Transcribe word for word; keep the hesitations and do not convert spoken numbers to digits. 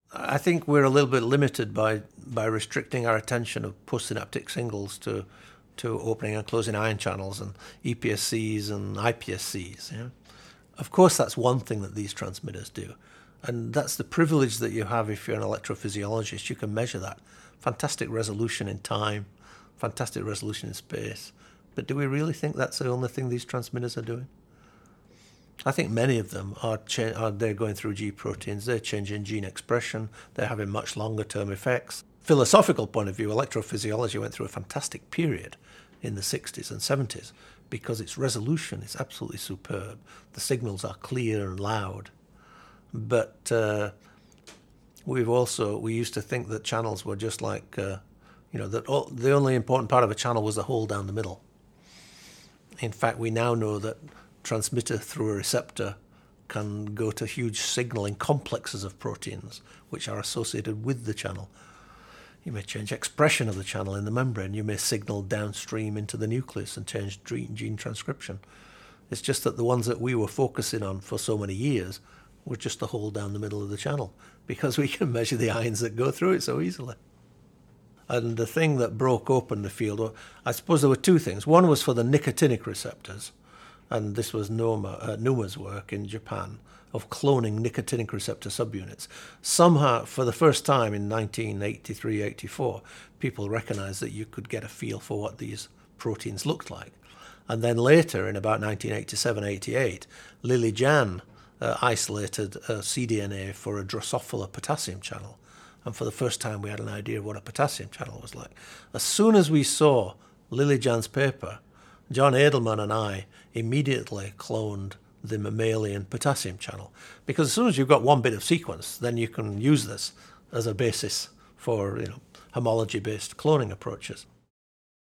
I think we're a little bit limited by by restricting our attention of postsynaptic singles to to opening and closing ion channels and E P S Cs and I P S Cs. Yeah? Of course, that's one thing that these transmitters do. And that's the privilege that you have if you're an electrophysiologist. You can measure that. Fantastic resolution in time, fantastic resolution in space. But do we really think that's the only thing these transmitters are doing? I think many of them are, cha- are they're going through G proteins, they're changing gene expression, they're having much longer term effects. Philosophical point of view, electrophysiology went through a fantastic period in the sixties and seventies because its resolution is absolutely superb. The signals are clear and loud. But uh, we've also, we used to think that channels were just like, uh, you know, that all, the only important part of a channel was the hole down the middle. In fact, we now know that transmitter through a receptor can go to huge signaling complexes of proteins which are associated with the channel. You may change expression of the channel in the membrane. You may signal downstream into the nucleus and change gene transcription. It's just that the ones that we were focusing on for so many years were just the hole down the middle of the channel because we can measure the ions that go through it so easily. And the thing that broke open the field, I suppose there were two things. One was for the nicotinic receptors, and this was Noma, uh, Numa's work in Japan, of cloning nicotinic receptor subunits. Somehow, for the first time in nineteen eighty-three eighty-four, people recognized that you could get a feel for what these proteins looked like. And then later, in about nineteen eighty-seven eighty-eight, Lily Jan uh, isolated uh, cDNA for a Drosophila potassium channel. And for the first time, we had an idea of what a potassium channel was like. As soon as we saw Lily Jan's paper, John Edelman and I immediately cloned the mammalian potassium channel. Because as soon as you've got one bit of sequence, then you can use this as a basis for, you know, homology-based cloning approaches.